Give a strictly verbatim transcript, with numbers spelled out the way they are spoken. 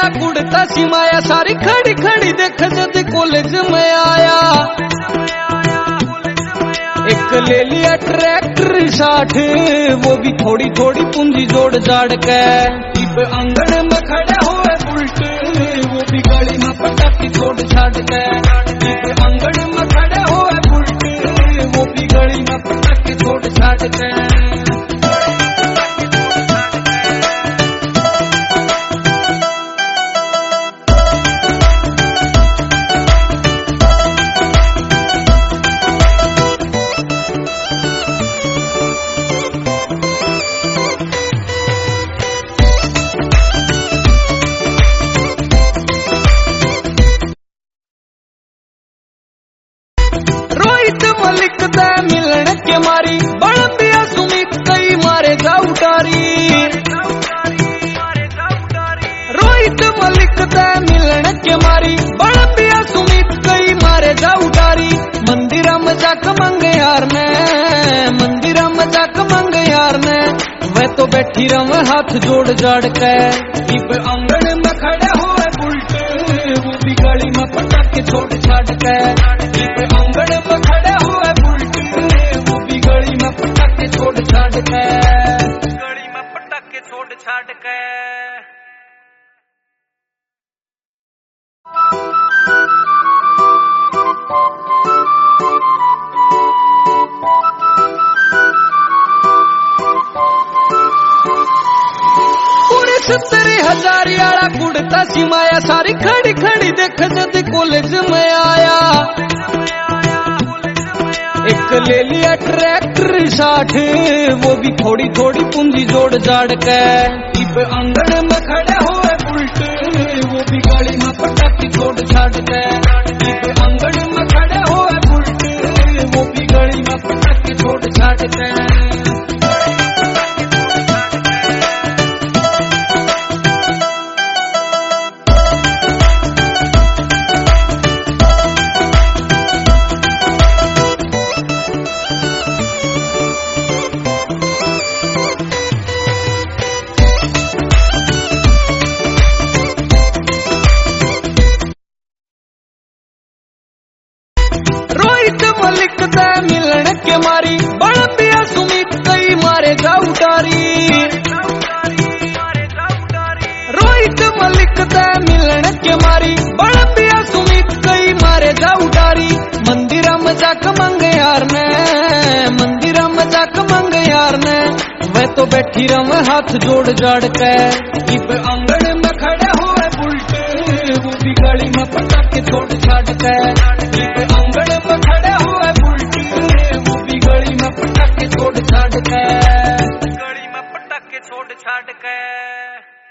आला कुड़ता सिमाया सारी खड़ी खड़ी देख जद कॉलेज में आया। एक ले लिया ट्रैक्टर साठ वो भी थोड़ी थोड़ी पूंजी जोड़ जाड़ के। इब आंगन में खड़े हुए बुलट वो भी गली में पटाखी छोड़ छाड़ के। इब आंगन में खड़े हुए बुलट वो भी गली में पटाखी छोड़ छाड़ के। मलिक दे मिलन के मारी बड़बिया सुमित कई मारे जा उटारी। रोहित मलिक दे मिलन के मारी बड़बिया सुमित कई मारे जा उटारी। मंदिरा में जाक मंगे यार ने मंदिरा में जाक मंगे यार ने वह तो बैठी रम हाथ जोड़ जाड़ के। इब आंगन में खड़े हुए बुलट वो भी गली में पटाखे छोड़ छाड़ के। इब आंगन में खड़े हुए बुलट वो भी गली में पटाखे छोड़ छाड़ के। गली में पटाखे छोड़ छाड़ के। सत्तरी हजारी आला कुड़ता सिमाया सारी खड़ी खड़ी देख जद कॉलेज में आया। एक ले लिया ट्रैक्टर साठ वो भी थोड़ी थोड़ी पूंजी जोड़ जाड़ के। इब आंगन में खड़े हुए बुलट वो भी गली में पटाखी छोड़ छाड़ के। इब आंगन में खड़े हुए बुलट वो भी गली में पटाखी छोड़ छाड़ के। मलिक दे मिलन के मारी बड़बिया सुमित कई मारे जा उटारी। रोहित मलिक दे मिलन के मारी बड़बिया सुमित कई मारे जा उटारी। मंदिरा में जाक मंगे यार ने मंदिरा में जाक मंगे यार ने वह तो बैठी रम हाथ जोड़ जाड़ के। इब आंगन में खड़े हुए बुलट वो भी गली में पटाखे छोड़ छाड़ के। इब आंगन में खड़े हुए बुलट वो भी गली में पटाखे छोड़ छाड़ के। गली में पटाखे छोड़ छाड़ के।